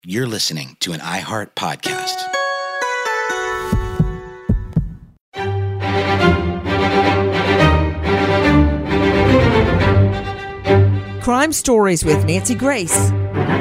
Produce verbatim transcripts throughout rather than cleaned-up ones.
You're listening to an iHeart podcast. Crime Stories with Nancy Grace.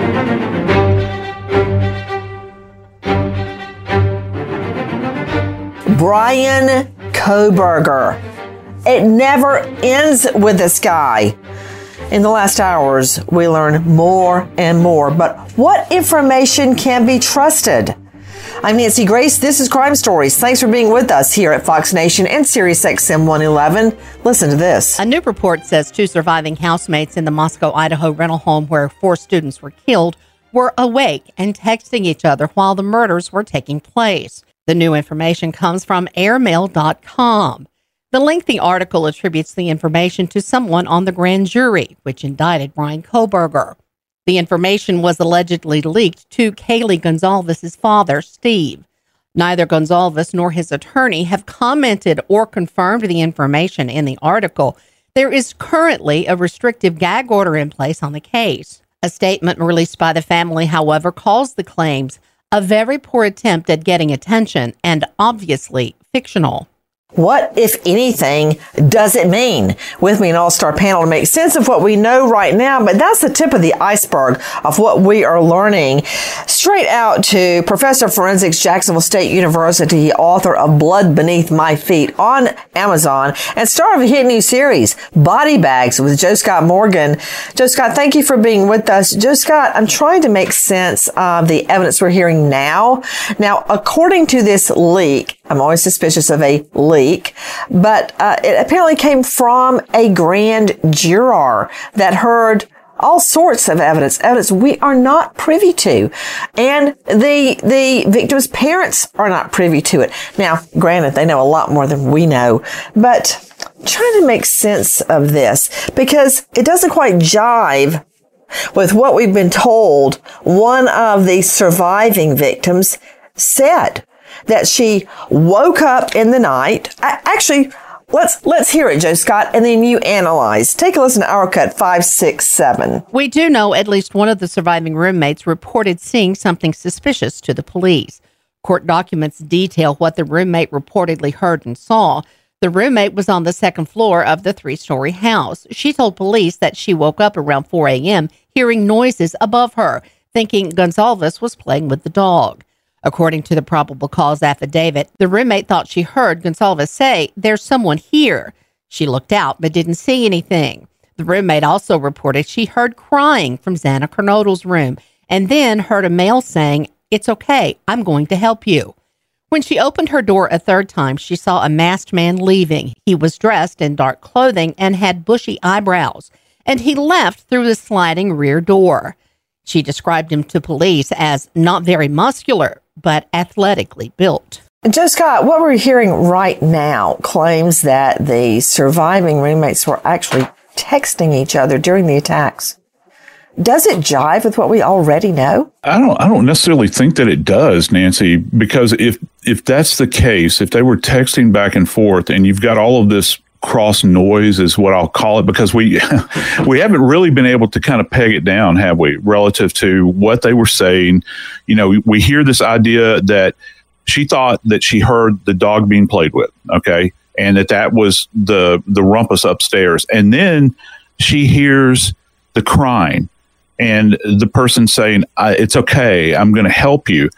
Bryan Kohberger. It never ends with this guy. In the last hours, we learn more and more. But what information can be trusted? I'm Nancy Grace. This is Crime Stories. Thanks for being with us here at Fox Nation and Sirius X M one eleven. Listen to this. A new report says two surviving housemates in the Moscow, Idaho rental home where four students were killed were awake and texting each other while the murders were taking place. The new information comes from airmail dot com. The lengthy article attributes the information to someone on the grand jury, which indicted Bryan Kohberger. The information was allegedly leaked to Kaylee Goncalves' father, Steve. Neither Goncalves nor his attorney have commented or confirmed the information in the article. There is currently a restrictive gag order in place on the case. A statement released by the family, however, calls the claims a very poor attempt at getting attention and obviously fictional. What, if anything, does it mean? With me, an all-star panel to make sense of what we know right now, but that's the tip of the iceberg of what we are learning. Straight out to Professor of Forensics, Jacksonville State University, author of Blood Beneath My Feet on Amazon, and star of a hit new series, Body Bags, with Joe Scott Morgan. Joe Scott, thank you for being with us. Joe Scott, I'm trying to make sense of the evidence we're hearing now. Now, according to this leak, I'm always suspicious of a leak, but uh, it apparently came from a grand juror that heard all sorts of evidence, evidence we are not privy to. And the the victim's parents are not privy to it. Now, granted, they know a lot more than we know, but I'm trying to make sense of this because it doesn't quite jive with what we've been told one of the surviving victims said. That she woke up in the night. I, actually, let's let's hear it, Joe Scott, and then you analyze. Take a listen to our cut five six seven. We do know at least one of the surviving roommates reported seeing something suspicious to the police. Court documents detail what the roommate reportedly heard and saw. The roommate was on the second floor of the three-story house. She told police that she woke up around four a.m. hearing noises above her, thinking Goncalves was playing with the dog. According to the probable cause affidavit, the roommate thought she heard Goncalves say, "There's someone here." She looked out but didn't see anything. The roommate also reported she heard crying from Xana Kernodle's room and then heard a male saying, "It's okay, I'm going to help you." When she opened her door a third time, she saw a masked man leaving. He was dressed in dark clothing and had bushy eyebrows, and he left through the sliding rear door. She described him to police as not very muscular, but athletically built. Joe Scott, what we're hearing right now claims that the surviving roommates were actually texting each other during the attacks. Does it jive with what we already know? I don't I don't necessarily think that it does, Nancy, because if if that's the case, if they were texting back and forth and you've got all of this cross noise is what I'll call it, because we we haven't really been able to kind of peg it down, have we, relative to what they were saying. You know, we, we hear this idea that she thought that she heard the dog being played with, okay, and that that was the the rumpus upstairs. And then she hears the crying and the person saying, "It's okay, I'm going to help you."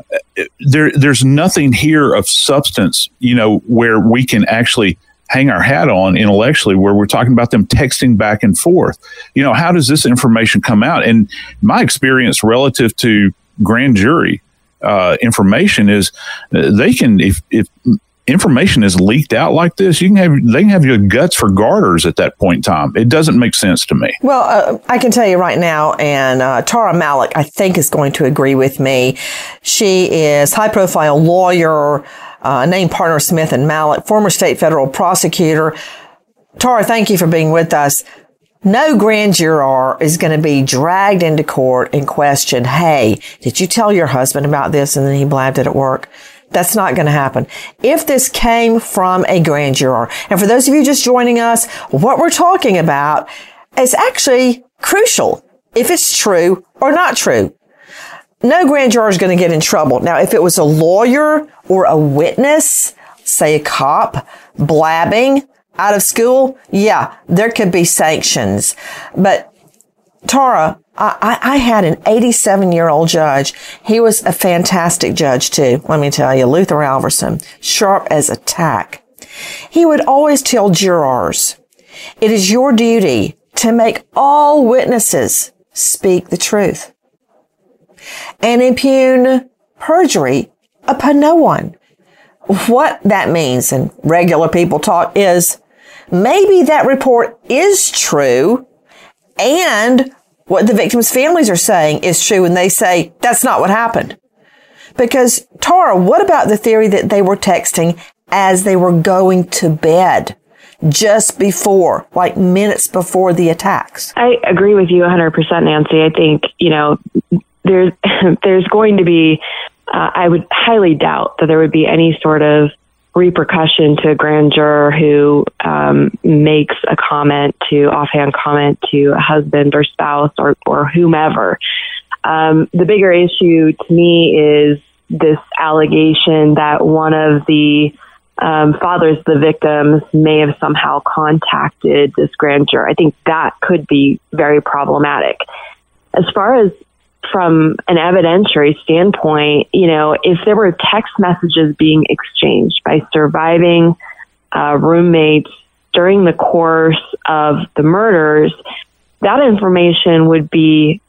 There, there's nothing here of substance, you know, where we can actually hang our hat on intellectually, where we're talking about them texting back and forth. You know, how does this information come out? And my experience relative to grand jury uh, information is uh, they can, if, if information is leaked out like this, you can have, they can have your guts for garters at that point in time. It doesn't make sense to me. Well, uh, I can tell you right now, and uh, Tara Malik, I think, is going to agree with me. She is high profile lawyer, Uh, named partner Smith and Malik, former state federal prosecutor. Tara, thank you for being with us. No grand juror is going to be dragged into court and questioned, "Hey, did you tell your husband about this?" And then he blabbed it at work. That's not going to happen. If this came from a grand juror, and for those of you just joining us, what we're talking about is actually crucial, if it's true or not true. no grand juror is going to get in trouble. Now, if it was a lawyer or a witness, say a cop, blabbing out of school, yeah, there could be sanctions. But Tara, I, I had an eighty-seven-year-old judge. He was a fantastic judge, too. Let me tell you, Luther Alverson, sharp as a tack. He would always tell jurors, it is your duty to make all witnesses speak the truth and impugn perjury upon no one. What that means in regular people talk is maybe that report is true and what the victims' families are saying is true, and they say that's not what happened. Because, Tara, what about the theory that they were texting as they were going to bed just before, like minutes before the attacks? I agree with you one hundred percent, Nancy. I think, you know, there's, there's going to be, uh, I would highly doubt that there would be any sort of repercussion to a grand juror who um, makes a comment to, offhand comment to a husband or spouse or, or whomever. Um, the bigger issue to me is this allegation that one of the um, fathers of the victims may have somehow contacted this grand juror. I think that could be very problematic. As far as from an evidentiary standpoint, you know, if there were text messages being exchanged by surviving uh, roommates during the course of the murders, that information would be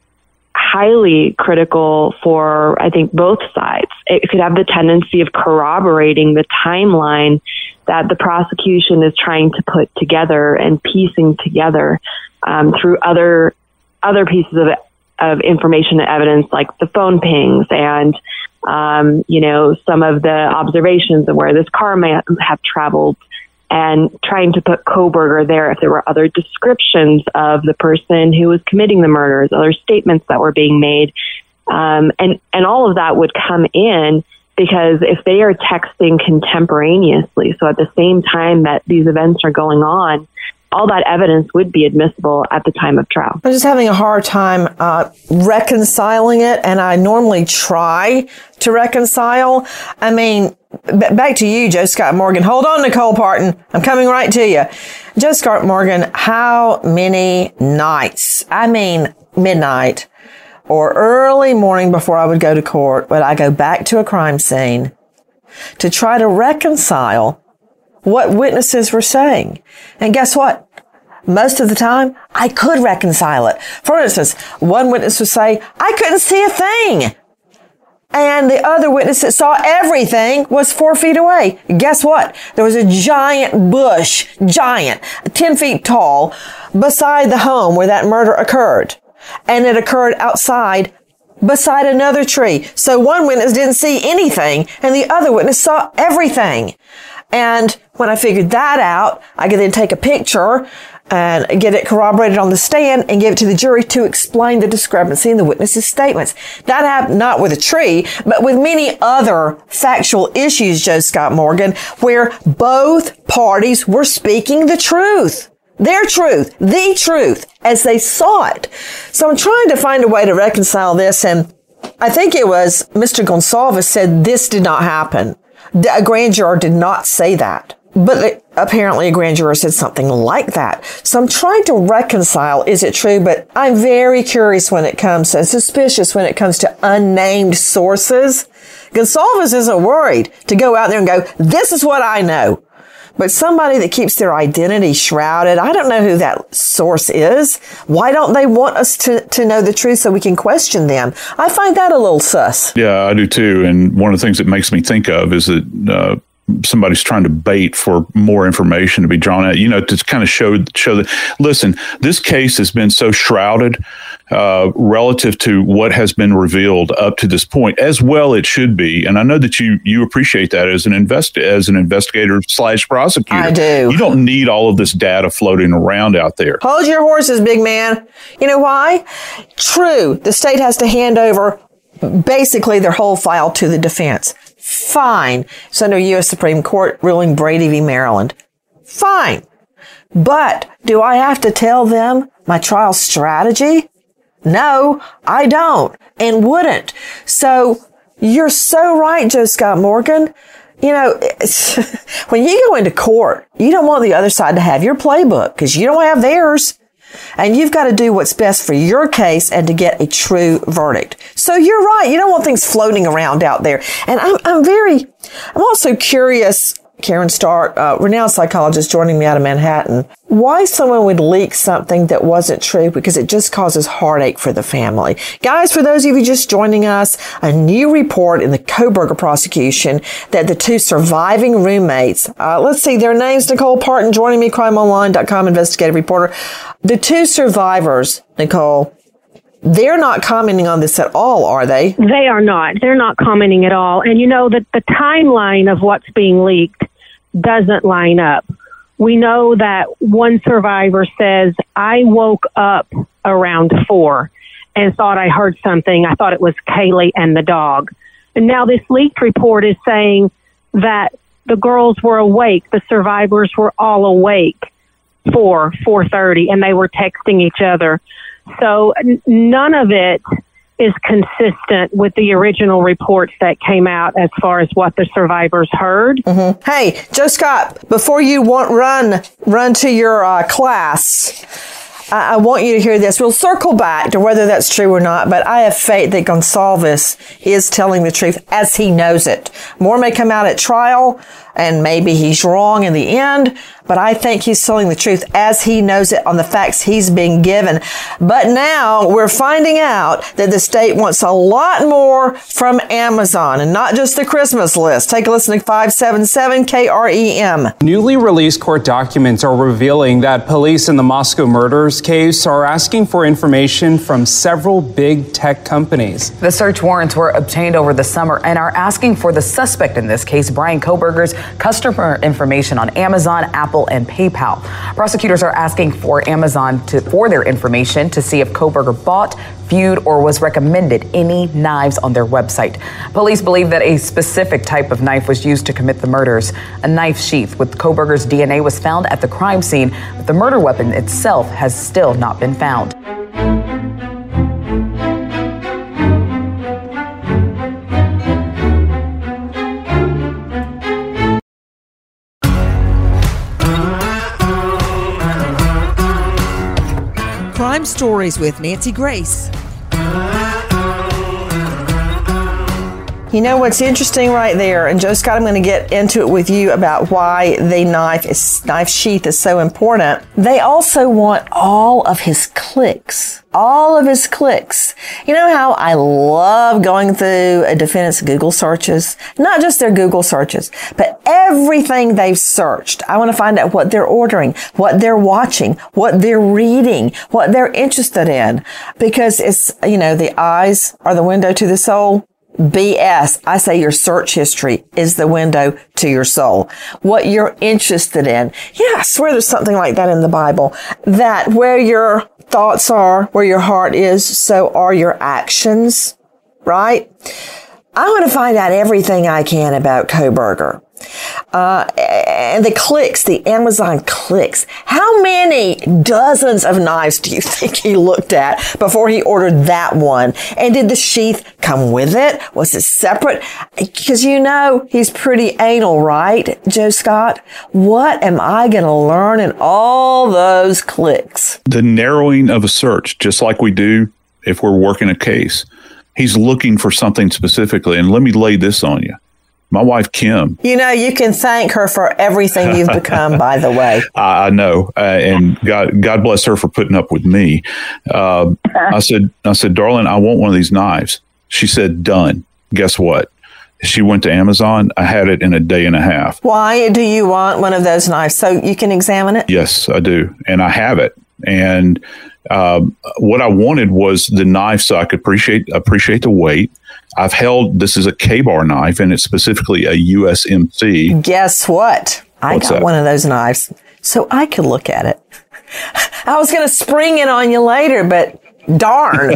highly critical for, I think, both sides. It could have the tendency of corroborating the timeline that the prosecution is trying to put together and piecing together um, through other other pieces of of information and evidence, like the phone pings and, um, you know, some of the observations of where this car may have traveled, and trying to put Kohberger there if there were other descriptions of the person who was committing the murders, other statements that were being made. Um, and, and all of that would come in because if they are texting contemporaneously, so at the same time that these events are going on, all that evidence would be admissible at the time of trial. I'm just having a hard time uh, reconciling it, and I normally try to reconcile. I mean, b- back to you, Joe Scott Morgan. Hold on, Nicole Parton. I'm coming right to you. Joe Scott Morgan, how many nights, I mean midnight or early morning before I would go to court, would I go back to a crime scene to try to reconcile what witnesses were saying? And guess what? Most of the time, I could reconcile it. For instance, one witness would say, I couldn't see a thing. And the other witness that saw everything was four feet away. Guess what? There was a giant bush, giant, ten feet tall, beside the home where that murder occurred. And it occurred outside beside another tree. So one witness didn't see anything, and the other witness saw everything. And when I figured that out, I could then take a picture and get it corroborated on the stand and give it to the jury to explain the discrepancy in the witness's statements. That happened not with a tree, but with many other factual issues, Joe Scott Morgan, where both parties were speaking the truth. Their truth, the truth, as they saw it. So I'm trying to find a way to reconcile this, and I think it was Mister Gonsalves said this did not happen. A grand juror did not say that, but apparently a grand juror said something like that. So I'm trying to reconcile, is it true? But I'm very curious when it comes to, suspicious when it comes to unnamed sources. Gonsalves isn't worried to go out there and go, this is what I know. But somebody that keeps their identity shrouded, I don't know who that source is. Why don't they want us to, to know the truth so we can question them? I find that a little sus. Yeah, I do too. And one of the things that makes me think of is that uh, somebody's trying to bait for more information to be drawn out, you know, to kind of show, show that, listen, this case has been so shrouded uh, relative to what has been revealed up to this point, as well it should be. And I know that you you appreciate that as an invest as an investigator slash prosecutor. I do. You don't need all of this data floating around out there. Hold your horses, big man. You know why? True, the state has to hand over basically their whole file to the defense. Fine. It's under U S Supreme Court ruling Brady v. Maryland. Fine. But do I have to tell them my trial strategy? No, I don't and wouldn't. So you're so right, Joe Scott Morgan. You know, when you go into court, you don't want the other side to have your playbook because you don't have theirs. And you've got to do what's best for your case and to get a true verdict. So you're right. You don't want things floating around out there. And I'm, I'm very, I'm also curious, Karen Stark, uh, renowned psychologist joining me out of Manhattan, why someone would leak something that wasn't true, because it just causes heartache for the family. Guys, for those of you just joining us, a new report in the Kohberger prosecution that the two surviving roommates, uh, let's see their names, Nicole Parton joining me, crime online dot com investigative reporter. The two survivors, Nicole, they're not commenting on this at all, are they? They are not. They're not commenting at all. And you know that the timeline of what's being leaked doesn't line up. We know that one survivor says, I woke up around four and thought I heard something. I thought it was Kaylee and the dog. And now this leaked report is saying that the girls were awake. The survivors were all awake for four thirty, and they were texting each other. So n- none of it is consistent with the original reports that came out as far as what the survivors heard. Mm-hmm. Hey, Joe Scott, before you want run run to your uh, class, I, I want you to hear this. We'll circle back to whether that's true or not, but I have faith that Gonsalves is telling the truth as he knows it. More may come out at trial, and maybe he's wrong in the end, but I think he's telling the truth as he knows it on the facts he's been given. But now we're finding out that the state wants a lot more from Amazon and not just the Christmas list. Take a listen to five seven seven K R E M. Newly released court documents are revealing that police in the Moscow murders case are asking for information from several big tech companies. The search warrants were obtained over the summer and are asking for the suspect in this case, Bryan Kohberger's customer information on Amazon, Apple, and PayPal. Prosecutors are asking for Amazon to, for their information to see if Kohberger bought, viewed, or was recommended any knives on their website. Police believe that a specific type of knife was used to commit the murders. A knife sheath with Kohberger's D N A was found at the crime scene, but the murder weapon itself has still not been found. Crime Stories with Nancy Grace. You know what's interesting right there, and Joe Scott, I'm going to get into it with you about why the knife is, knife sheath is so important. They also want all of his clicks. All of his clicks. You know how I love going through a defendant's Google searches? Not just their Google searches, but everything they've searched. I want to find out what they're ordering, what they're watching, what they're reading, what they're interested in. Because it's, you know, the eyes are the window to the soul. B S. I say your search history is the window to your soul. What you're interested in. Yeah, I swear there's something like that in the Bible. That where your thoughts are, where your heart is, so are your actions. Right? I want to find out everything I can about Kohberger. Uh, and the clicks, the Amazon clicks. How many dozens of knives do you think he looked at before he ordered that one? And did the sheath come with it? Was it separate? Because you know, he's pretty anal, right, Joe Scott? What am I going to learn in all those clicks? The narrowing of a search, just like we do if we're working a case. He's looking for something specifically. And let me lay this on you. My wife, Kim. You know, you can thank her for everything you've become, by the way. I, I know. Uh, and God, God bless her for putting up with me. Uh, I said, I said, darling, I want one of these knives. She said, done. Guess what? She went to Amazon. I had it in a day and a half. Why do you want one of those knives? So you can examine it? Yes, I do. And I have it. And um, what I wanted was the knife so I could appreciate appreciate the weight. I've held, this is a K-bar knife, and it's specifically a U S M C. Guess what? I What's got that? one of those knives, so I could look at it. I was going to spring it on you later, but Darn.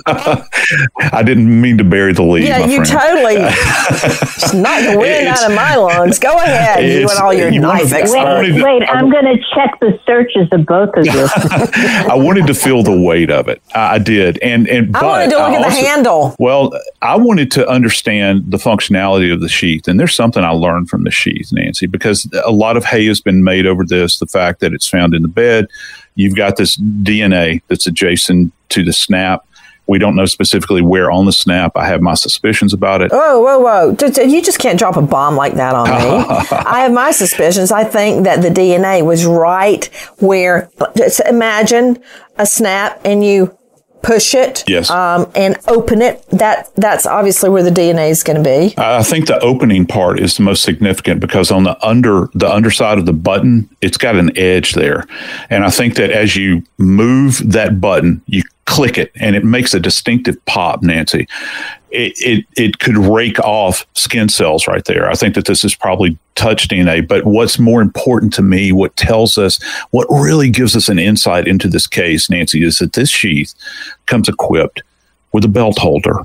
I didn't mean to bury the lead. Yeah, my you friend. totally knocked the wind It's- out of my lungs. Go ahead, you and all your you knife wanna- experts. I wanted Wait, to- wait, I'm going to check the searches of both of you. I wanted to feel the weight of it. I, I did, and and I but wanted to look I at the also- handle. Well, I wanted to understand the functionality of the sheath, and there's something I learned from the sheath, Nancy, because a lot of hay has been made over this. The fact that it's found in the bed, you've got this D N A that's adjacent to the snap. We don't know specifically where on the snap. I have my suspicions about it. Whoa, whoa, whoa. Just- You just can't drop a bomb like that on me. I have my suspicions. I think that the D N A was right where, just imagine a snap and you push it Yes. um, and open it. That That's obviously where the D N A is going to be. I think the opening part is the most significant because on the under the underside of the button, it's got an edge there. And I think that as you move that button, you click it and it makes a distinctive pop, Nancy. It, it it could rake off skin cells right there. I think that this is probably touch D N A, but what's more important to me, what tells us, what really gives us an insight into this case, Nancy, is that this sheath comes equipped with a belt holder.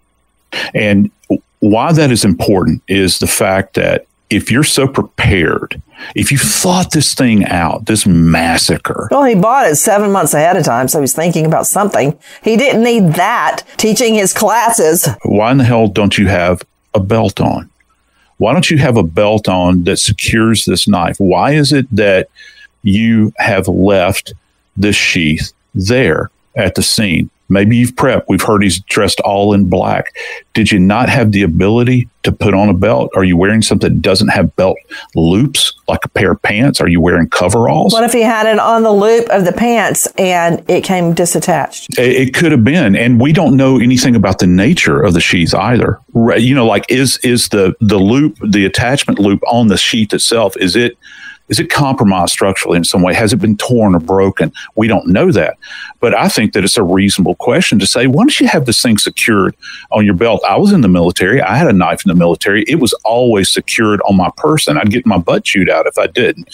And why that is important is the fact that if you're so prepared, if you thought this thing out, this massacre, Well, he bought it seven months ahead of time, so he's thinking about something. He didn't need that teaching his classes. why in the hell don't you have a belt on? Why don't you have a belt on that secures this knife? Why is it that you have left the sheath there at the scene? Maybe you've prepped. We've heard he's dressed all in black. Did you not have the ability to put on a belt? Are you wearing something that doesn't have belt loops, like a pair of pants? Are you wearing coveralls? What if he had it on the loop of the pants and it came disattached? It, it could have been, and we don't know anything about the nature of the sheath either. Right, you know, like is is the the loop, the attachment loop on the sheath itself, is it is it compromised structurally in some way? Has it been torn or broken? We don't know that, but I think that it's a reasonable question to say, why don't you have this thing secured on your belt? I was in the military. I had a knife in the military. It was always secured on my person. I'd get my butt chewed out if I didn't.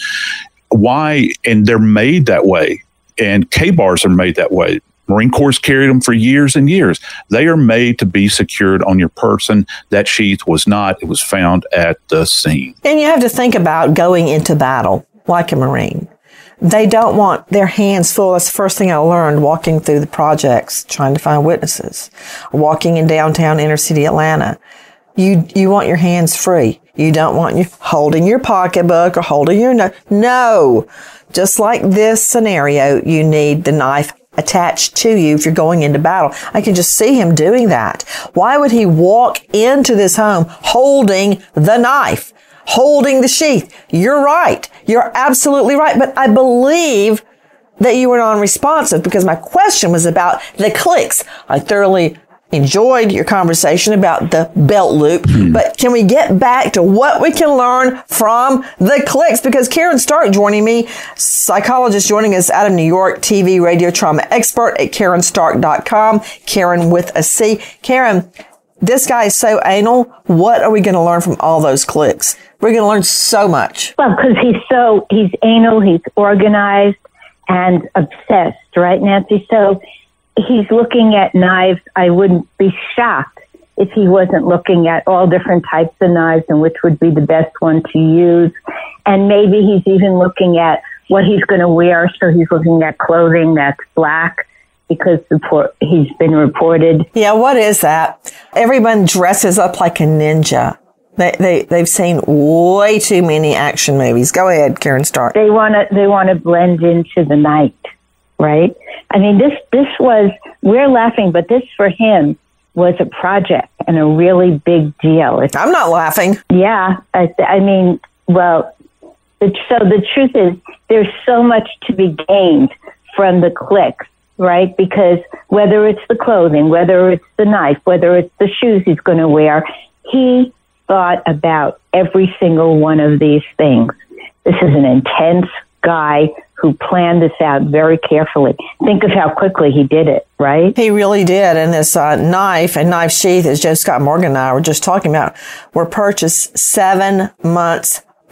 Why? And they're made that way, and K-bars are made that way. Marine Corps carried them for years and years. They are made to be secured on your person. That sheath was not. It was found at the scene. And you have to think about going into battle like a Marine. They don't want their hands full. That's the first thing I learned walking through the projects, trying to find witnesses, walking in downtown inner city Atlanta. You, you want your hands free. You don't want you holding your pocketbook or holding your no. No, just like this scenario, you need the knife attached to you if you're going into battle. I can just see him doing that. Why would he walk into this home holding the knife, holding the sheath? You're right. You're absolutely right. But I believe that you were non-responsive because my question was about the clicks. I thoroughly enjoyed your conversation about the belt loop, hmm. but can we get back to what we can learn from the clicks? Because Karen Stark joining me, psychologist joining us out of New York, T V, radio trauma expert at Karen Stark dot com, Karen with a C. Karen, this guy is so anal. What are we going to learn from all those clicks? We're going to learn so much. Well, because he's so, he's anal, he's organized and obsessed, right, Nancy? So he's looking at knives. I wouldn't be shocked if he wasn't looking at all different types of knives and which would be the best one to use. And maybe he's even looking at what he's going to wear. So he's looking at clothing that's black because the, he's been reported. Yeah, what is that? Everyone dresses up like a ninja. They, they, they've seen way too many action movies. Go ahead, Karen Stark. They want to, they want to blend into the night. Right? I mean, this, this was, we're laughing, but this for him was a project and a really big deal. It's, I'm not laughing. Yeah. I, I mean, well, it, so the truth is there's so much to be gained from the clicks, right? Because whether it's the clothing, whether it's the knife, whether it's the shoes he's going to wear, he thought about every single one of these things. This is an intense guy who planned this out very carefully. Think of how quickly he did it, right? He really did. And this uh, knife and knife sheath, as Joe Scott Morgan and I were just talking about, were purchased seven months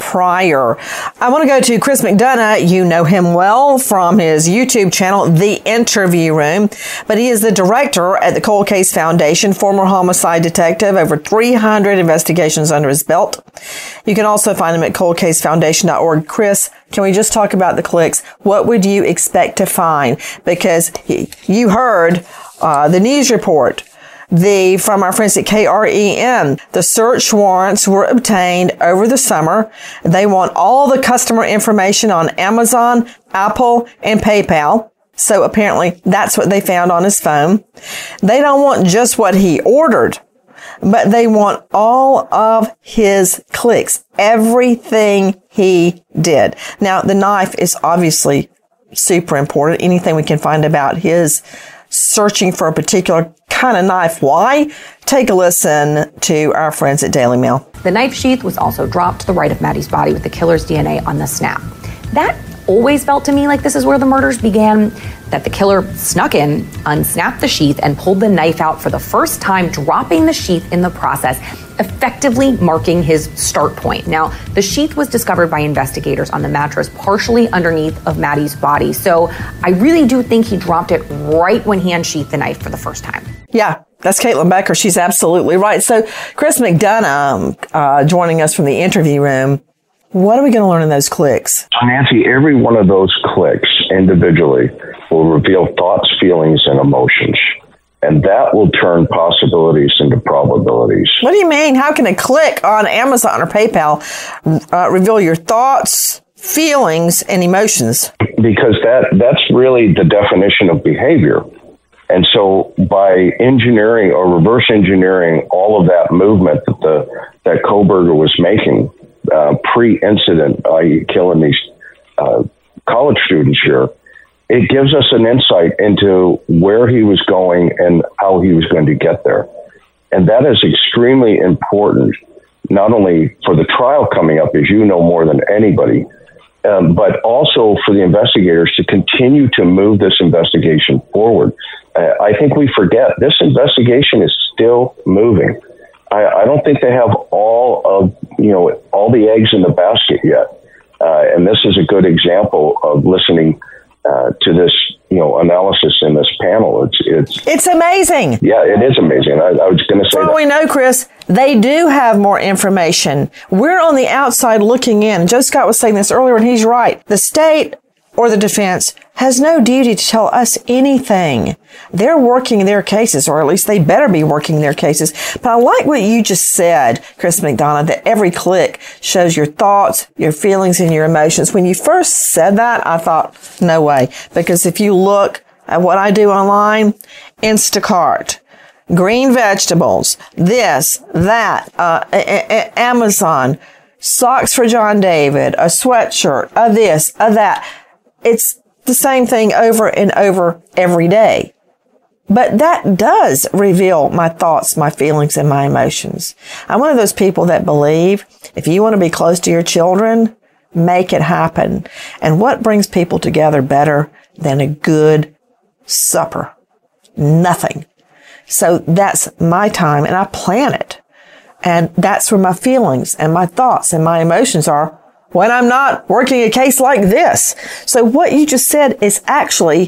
prior. I want to go to Chris McDonough. You know him well from his YouTube channel, The Interview Room, but he is the director at the Cold Case Foundation, former homicide detective, over three hundred investigations under his belt. You can also find him at cold case foundation dot org. Chris, can we just talk about the clicks? What would you expect to find? Because you heard uh, the news report. The, from our friends at K R E N, the search warrants were obtained over the summer. They want all the customer information on Amazon, Apple, and PayPal. So apparently that's what they found on his phone. They don't want just what he ordered, but they want all of his clicks, everything he did. Now, the knife is obviously super important. Anything we can find about his searching for a particular kind of knife. Why? Take a listen to our friends at Daily Mail. The knife sheath was also dropped to the right of Maddie's body with the killer's D N A on the snap. That always felt to me like this is where the murders began, that the killer snuck in, unsnapped the sheath, and pulled the knife out for the first time, dropping the sheath in the process, effectively marking his start point. Now, the sheath was discovered by investigators on the mattress partially underneath of Maddie's body. So I really do think he dropped it right when he unsheathed the knife for the first time. Yeah, that's Caitlin Becker. She's absolutely right. So Chris McDonough uh, joining us from the interview room. What are we going to learn in those clicks? Nancy, every one of those clicks individually will reveal thoughts, feelings, and emotions. And that will turn possibilities into probabilities. What do you mean? How can a click on Amazon or PayPal uh, reveal your thoughts, feelings, and emotions? Because that that's really the definition of behavior. And so by engineering or reverse engineering all of that movement that the that Kohberger was making uh, pre-incident, that is killing these uh, college students here, it gives us an insight into where he was going and how he was going to get there. And that is extremely important, not only for the trial coming up, as you know more than anybody, um, but also for the investigators to continue to move this investigation forward. Uh, I think we forget this investigation is still moving. I, I don't think they have all of, you know, all the eggs in the basket yet. Uh, and this is a good example of listening Uh, to this, you know, analysis in this panel. It's it's it's amazing. Yeah, it is amazing. I, I was going to say. For all we know, Chris, they do have more information. We're on the outside looking in. Joe Scott was saying this earlier, and he's right. The state or the defense has no duty to tell us anything. They're working their cases, or at least they better be working their cases. But I like what you just said, Chris McDonough, that every click shows your thoughts, your feelings, and your emotions. When you first said that, I thought, no way. Because if you look at what I do online, Instacart, green vegetables, this, that, uh, a- a- Amazon, socks for John David, a sweatshirt, a this, a that. It's the same thing over and over every day. But that does reveal my thoughts, my feelings, and my emotions. I'm one of those people that believe if you want to be close to your children, make it happen. And what brings people together better than a good supper? Nothing. So that's my time, and I plan it. And that's where my feelings and my thoughts and my emotions are when I'm not working a case like this. So what you just said is actually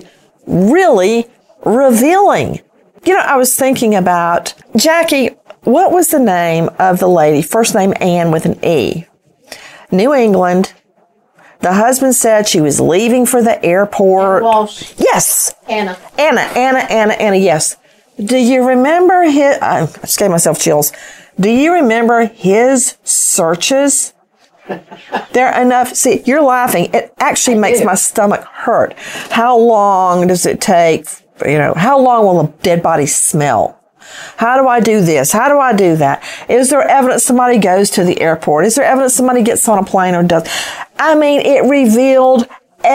really revealing. You know, I was thinking about, Jackie, what was the name of the lady? First name Ann with an E. New England. The husband said she was leaving for the airport. Anna Walsh. Yes. Anna. Anna, Anna, Anna, Anna, yes. Do you remember his, I just gave myself chills. Do you remember his searches? They're enough. See, you're laughing. It actually makes my stomach hurt. How long does it take? You know, how long will a dead body smell? How do I do this? How do I do that? Is there evidence somebody goes to the airport? Is there evidence somebody gets on a plane or does? I mean, it revealed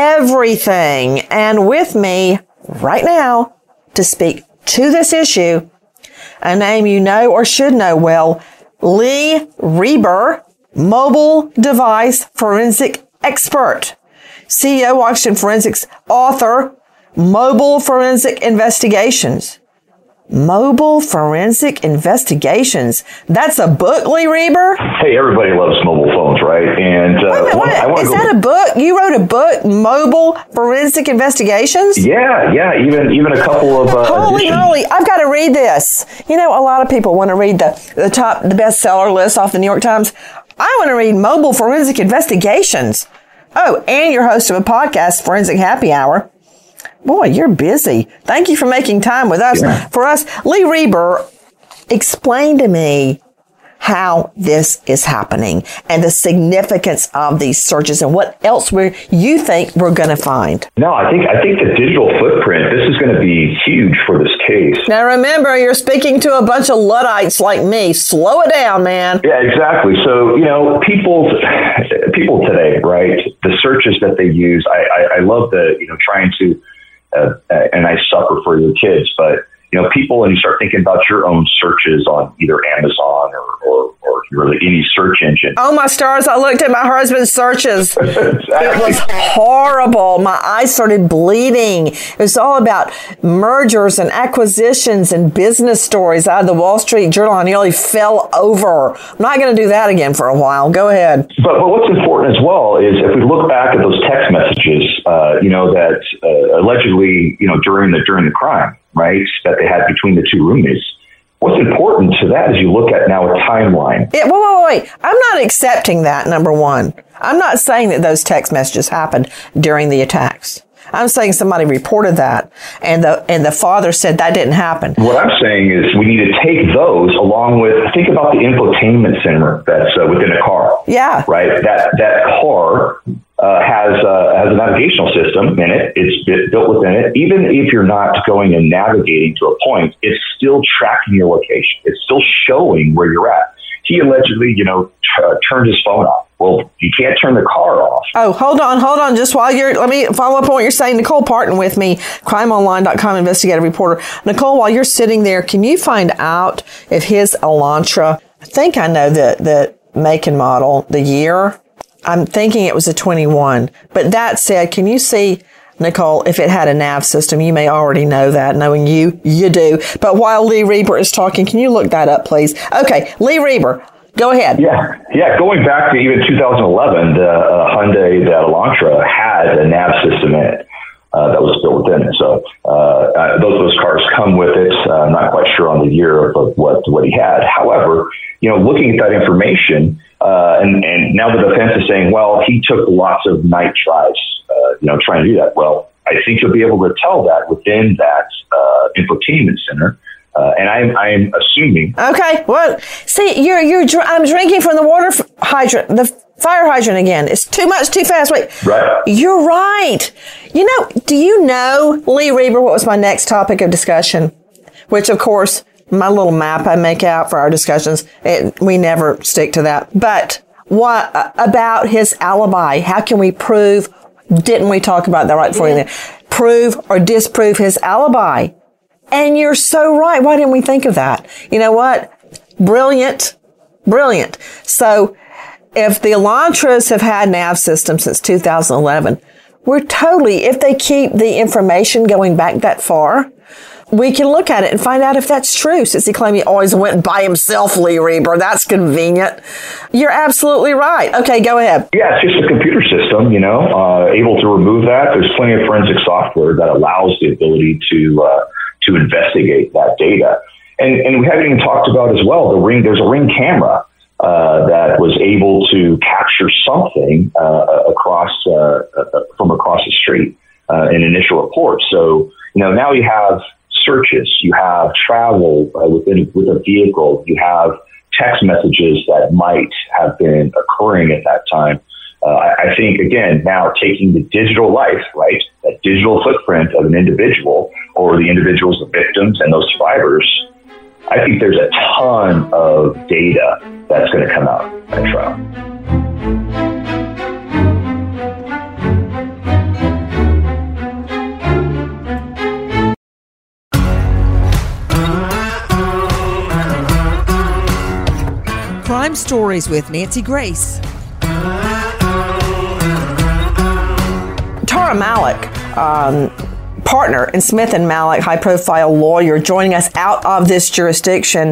everything. And with me right now to speak to this issue, a name you know or should know well, Lee Reber, mobile device forensic expert, C E O, Washington Forensics, author, Mobile Forensic Investigations. Mobile Forensic Investigations. That's a book, Lee Reber? Hey, everybody loves mobile phones, right? And uh, wait a minute, wait a minute. Is that a book? You wrote a book, Mobile Forensic Investigations? Yeah, yeah, even even a couple of uh, Holy editions. moly, I've got to read this. You know, a lot of people want to read the, the top, the bestseller list off the New York Times. I want to read Mobile Forensic Investigations. Oh, and you're host of a podcast, Forensic Happy Hour. Boy, you're busy. Thank you for making time with us. Yeah. For us, Lee Reber, explain to me how this is happening and the significance of these searches and what else we you think we're going to find. No, I think I think the digital footprint, this is going to be huge for this case. Now remember, you're speaking to a bunch of Luddites like me. Slow it down, man. Yeah, exactly. So, you know, people people today, right, the searches that they use, I, I, I love the, you know, trying to, uh, and I suffer for your kids, but you know, people, and you start thinking about your own searches on either Amazon or, or, or really any search engine. Oh, my stars. I looked at my husband's searches. Exactly. It was horrible. My eyes started bleeding. It was all about mergers and acquisitions and business stories out of the Wall Street Journal. I nearly fell over. I'm not going to do that again for a while. Go ahead. But, but what's important as well is if we look back at those text messages, uh, you know, that uh, allegedly, you know, during the during the crime, right, that they had between the two roommates. What's important to that is you look at now a timeline. It, wait, wait, wait. I'm not accepting that, number one. I'm not saying that those text messages happened during the attacks. I'm saying somebody reported that, and the and the father said that didn't happen. What I'm saying is we need to take those along with, think about the infotainment center that's uh, within a car. Yeah. Right? That, that car Uh, has uh, has a navigational system in it. It's built within it. Even if you're not going and navigating to a point, it's still tracking your location. It's still showing where you're at. He allegedly, you know, t- uh, turned his phone off. Well, you can't turn the car off. Oh, hold on, hold on. Just while you're, let me follow up on what you're saying. Nicole Parton with me, crime online dot com investigative reporter. Nicole, while you're sitting there, can you find out if his Elantra, I think I know the, the make and model, the year. I'm thinking it was a twenty-one. But that said, can you see, Nicole, if it had a nav system? You may already know that. Knowing you, you do. But while Lee Reber is talking, can you look that up, please? Okay, Lee Reber, go ahead. Yeah, yeah. Going back to even two thousand eleven, the uh, Hyundai, the Elantra, had a nav system in it uh, that was built within it. So uh, uh, those those cars come with it. Uh, I'm not quite sure on the year of what what he had. However, you know, looking at that information. Uh, and, and now the defense is saying, well, he took lots of night drives, uh, you know, trying to do that. Well, I think you'll be able to tell that within that uh, infotainment center. Uh, and I'm, I'm assuming. Okay. Well, see, you're, you're, I'm drinking from the water hydrant, the fire hydrant again. It's too much, too fast. Wait. Right. You're right. You know, do you know, Lee Reber, what was my next topic of discussion? Which, of course, my little map I make out for our discussions, it, we never stick to that. But what uh, about his alibi? How can we prove? Didn't we talk about that right before yeah. you? Prove or disprove his alibi? And you're so right. Why didn't we think of that? You know what? Brilliant, brilliant. So if the Elantras have had nav systems since two thousand eleven, we're totally, if they keep the information going back that far, we can look at it and find out if that's true, since he claimed he always went by himself, Lee Reber. That's convenient. You're absolutely right. Okay, go ahead. Yeah, it's just a computer system, you know, uh, able to remove that. There's plenty of forensic software that allows the ability to uh, to investigate that data. And, and we haven't even talked about as well, the ring, there's a ring camera uh, that was able to capture something uh, across uh, from across the street uh, in initial reports. So, you know, now you have searches, you have travel uh, within with a vehicle, you have text messages that might have been occurring at that time. Uh, I, I think, again, now taking the digital life, right, that digital footprint of an individual or the individuals, the victims, and those survivors, I think there's a ton of data that's going to come out at trial. Crime Stories with Nancy Grace. Tara Malik um, partner in Smith and Malik, high-profile lawyer, joining us out of this jurisdiction.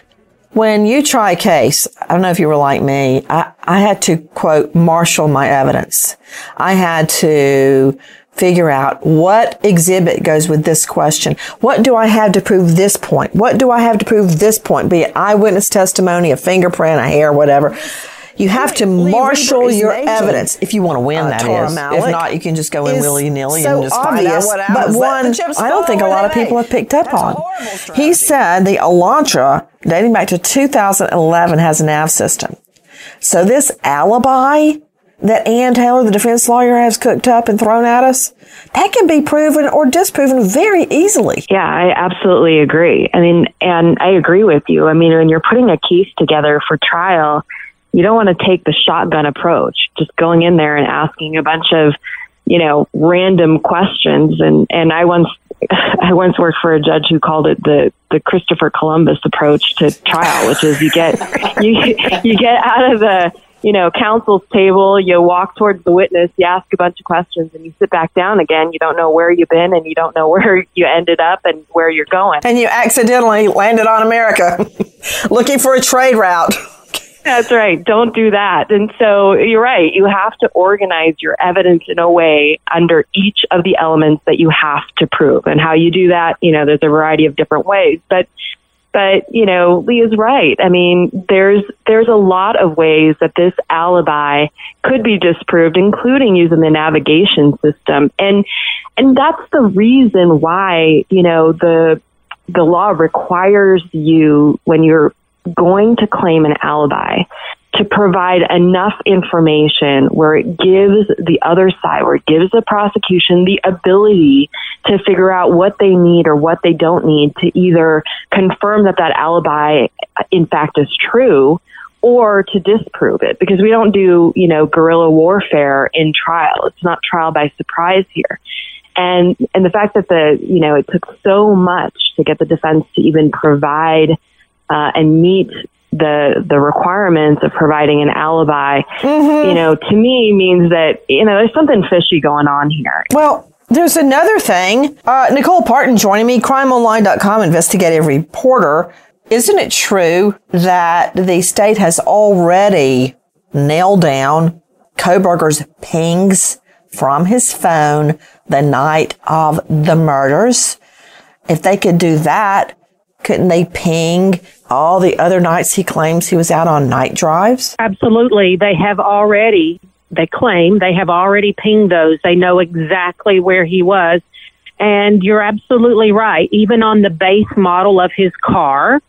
When you try a case, I don't know if you were like me, I, I had to, quote, marshal my evidence. I had to figure out what exhibit goes with this question. What do I have to prove this point? What do I have to prove this point? Be it eyewitness testimony, a fingerprint, a hair, whatever. You have to marshal your evidence if you want to win, uh, that is. Malik if not, you can just go in willy-nilly so and just obvious, find out what But one, I don't think a lot of people have picked up That's on. He said the Elantra, dating back to two thousand eleven, has a nav system. So this alibi that Ann Taylor, the defense lawyer, has cooked up and thrown at us, that can be proven or disproven very easily. Yeah, I absolutely agree. I mean, and I agree with you. I mean, when you're putting a case together for trial, you don't want to take the shotgun approach, just going in there and asking a bunch of, you know, random questions. And, and I once, I once worked for a judge who called it the, the Christopher Columbus approach to trial, which is you get, you, you get out of the, you know, counsel's table, you walk towards the witness, you ask a bunch of questions, and you sit back down again. You don't know where you've been, and you don't know where you ended up and where you're going. And you accidentally landed on America looking for a trade route. That's right. Don't do that. And so you're right. You have to organize your evidence in a way under each of the elements that you have to prove. And how you do that, you know, there's a variety of different ways. But, but you know, Lee is right. I mean, there's there's a lot of ways that this alibi could be disproved, including using the navigation system. And and that's the reason why, you know, the the law requires you, when you're going to claim an alibi, to provide enough information where it gives the other side, where it gives the prosecution the ability to figure out what they need or what they don't need to either confirm that that alibi in fact is true or to disprove it. Because we don't do, you know, guerrilla warfare in trial. It's not trial by surprise here. And and the fact that the, you know, it took so much to get the defense to even provide Uh, and meet the the requirements of providing an alibi, mm-hmm. you know, to me means that, you know, there's something fishy going on here. Well, there's another thing. Uh, Nicole Parton joining me, crime online dot com investigative reporter. Isn't it true that the state has already nailed down Kohberger's pings from his phone the night of the murders? If they could do that, couldn't they ping all the other nights he claims he was out on night drives? Absolutely. They have already, they claim, they have already pinged those. They know exactly where he was. And you're absolutely right. Even on the base model of his car,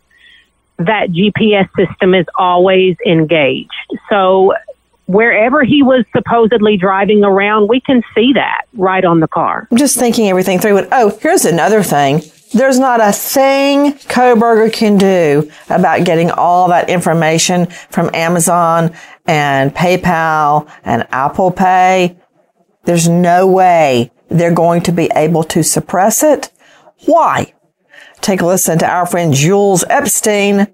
that G P S system is always engaged. So wherever he was supposedly driving around, we can see that right on the car. I'm just thinking everything through. And oh, here's another thing. There's not a thing Kohberger can do about getting all that information from Amazon and PayPal and Apple Pay. There's no way they're going to be able to suppress it. Why? Take a listen to our friend Jules Epstein,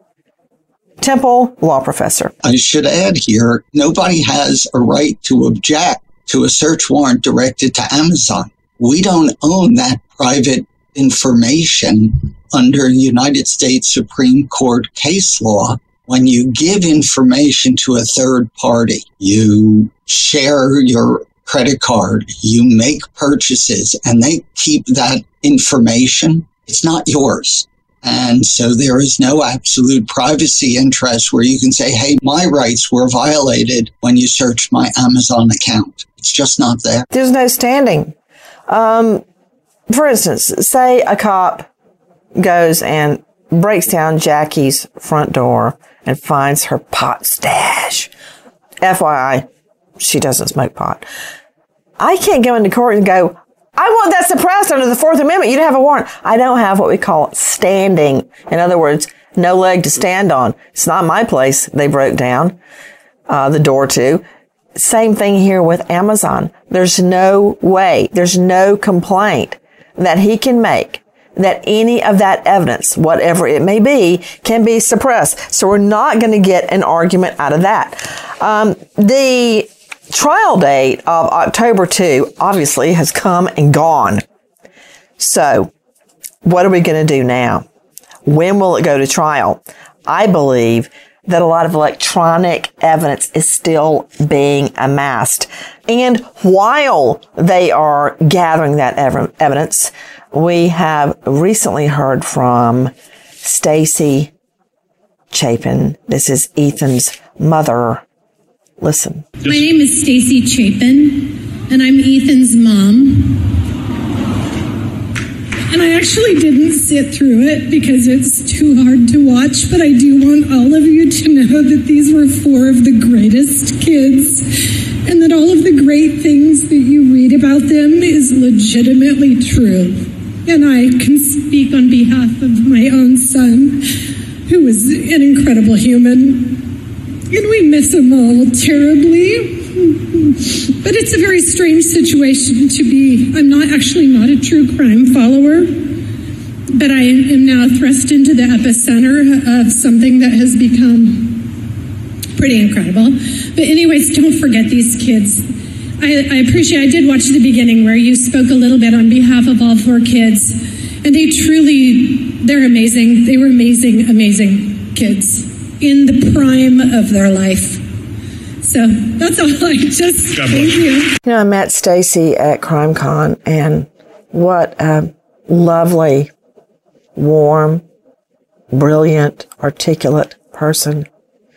Temple law professor. I should add here, nobody has a right to object to a search warrant directed to Amazon. We don't own that private information under United States Supreme Court case law. When you give information to a third party, you share your credit card, you make purchases, and they keep that information. It's not yours. And so there is no absolute privacy interest where you can say, hey, my rights were violated when you searched my Amazon account. It's just not there. There's no standing. Um, For instance, say a cop goes and breaks down Jackie's front door and finds her pot stash. F Y I, she doesn't smoke pot. I can't go into court and go, I want that suppressed under the Fourth Amendment. You don't have a warrant. I don't have what we call standing. In other words, no leg to stand on. It's not my place they broke down uh, the door to. Same thing here with Amazon. There's no way, there's no complaint that he can make that any of that evidence, whatever it may be, can be suppressed. So we're not going to get an argument out of that. Um, the trial date of October second obviously has come and gone. So, what are we going to do now? When will it go to trial? I believe that a lot of electronic evidence is still being amassed. And while they are gathering that ev- evidence, we have recently heard from Stacy Chapin. This is Ethan's mother. Listen. My name is Stacy Chapin, and I'm Ethan's mom. And I actually didn't sit through it because it's too hard to watch, but I do want all of you to know that these were four of the greatest kids, and that all of the great things that you read about them is legitimately true. And I can speak on behalf of my own son, who was an incredible human. And we miss him all terribly. But it's a very strange situation to be. I'm not actually not a true crime follower, but I am now thrust into the epicenter of something that has become pretty incredible. But anyways, don't forget these kids. I, I appreciate, I did watch the beginning where you spoke a little bit on behalf of all four kids, and they truly, they're amazing. They were amazing, amazing kids in the prime of their life. So that's all I just, thank you. You know, I met Stacy at CrimeCon, and what a lovely, warm, brilliant, articulate person.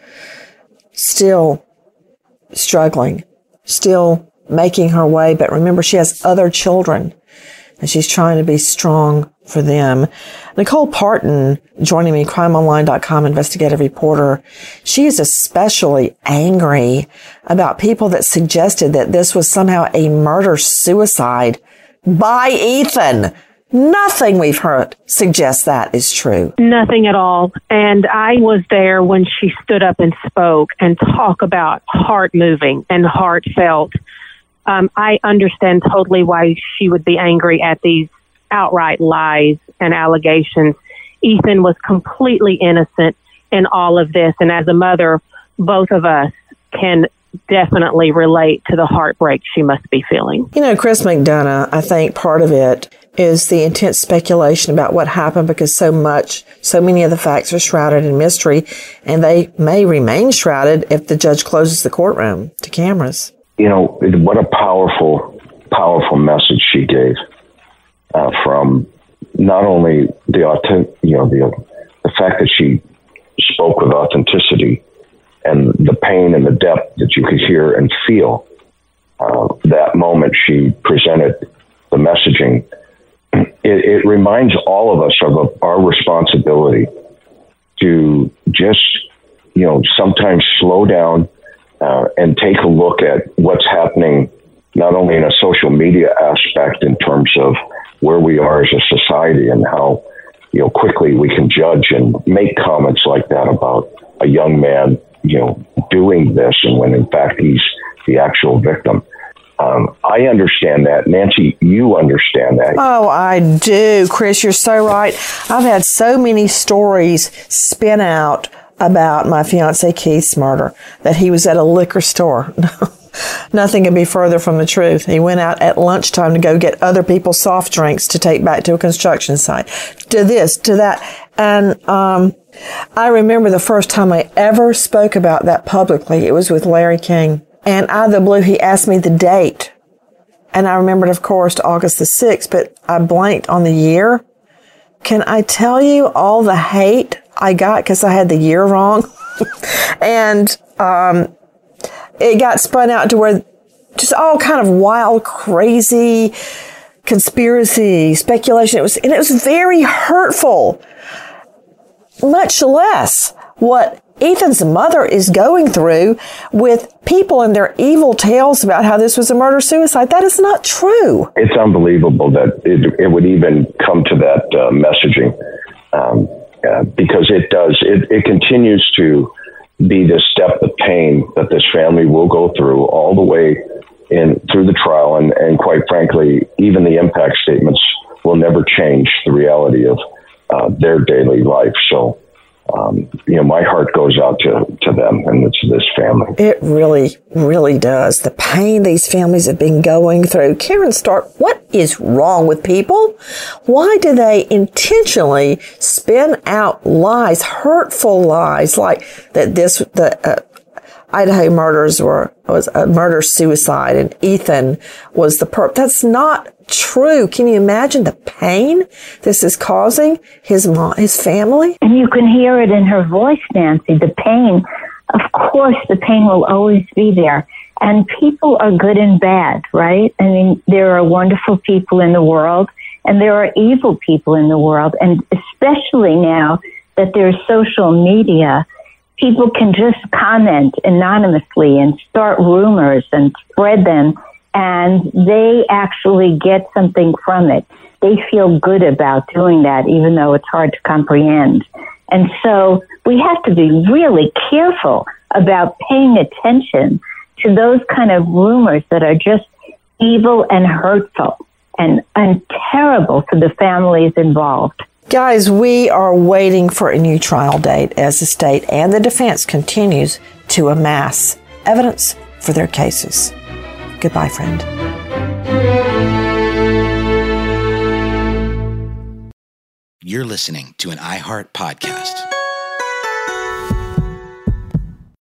Still struggling, still making her way, but remember, she has other children, and she's trying to be strong for them. Nicole Parton, joining me, crime online dot com investigative reporter. She is especially angry about people that suggested that this was somehow a murder-suicide by Ethan. Nothing we've heard suggests that is true. Nothing at all. And I was there when she stood up and spoke and talked about heart-moving and heartfelt. Um, I understand totally why she would be angry at these outright lies and allegations. Ethan was completely innocent in all of this. And as a mother, both of us can definitely relate to the heartbreak she must be feeling. You know, Chris McDonough, I think part of it is the intense speculation about what happened, because so much, so many of the facts are shrouded in mystery, and they may remain shrouded if the judge closes the courtroom to cameras. You know, what a powerful, powerful message she gave. Uh, from not only the authentic, you know, the the fact that she spoke with authenticity and the pain and the depth that you could hear and feel. Uh, that moment she presented the messaging. It, it reminds all of us of our responsibility to just, you know, sometimes slow down uh, and take a look at what's happening, not only in a social media aspect in terms of where we are as a society and how, you know, quickly we can judge and make comments like that about a young man, you know, doing this, and when in fact he's the actual victim. Um, I understand that. Nancy, you understand that. Oh, I do. Chris, you're so right. I've had so many stories spin out about my fiance Keith's murder, that he was at a liquor store. Nothing could be further from the truth. He went out at lunchtime to go get other people's soft drinks to take back to a construction site. To this, to that. And um, I remember the first time I ever spoke about that publicly. It was with Larry King. And out of the blue, he asked me the date. And I remembered, of course, August the sixth, but I blanked on the year. Can I tell you all the hate I got because I had the year wrong? And um, it got spun out to where just all kind of wild, crazy conspiracy, speculation. It was, and it was very hurtful. Much less what Ethan's mother is going through with people and their evil tales about how this was a murder-suicide. That is not true. It's unbelievable that it, it would even come to that uh, messaging, um, uh, because it does. It, it continues to be this step of pain that this family will go through all the way in through the trial, and, and quite frankly, even the impact statements will never change the reality of uh, their daily life. So. Um, you know, my heart goes out to, to them and to this family. It really, really does. The pain these families have been going through. Karen Stark, what is wrong with people? Why do they intentionally spin out lies, hurtful lies, like that this, the uh, Idaho murders were, was a murder suicide and Ethan was the perp? That's not true. Can you imagine the pain this is causing his mom, his family? And you can hear it in her voice, Nancy, the pain. Of course, the pain will always be there. And people are good and bad, right? I mean, there are wonderful people in the world and there are evil people in the world. And especially now that there's social media, people can just comment anonymously and start rumors and spread them, and they actually get something from it. They feel good about doing that, even though it's hard to comprehend. And so we have to be really careful about paying attention to those kind of rumors that are just evil and hurtful and, and terrible to the families involved. Guys, we are waiting for a new trial date as the state and the defense continues to amass evidence for their cases. Goodbye, friend. You're listening to an iHeart podcast.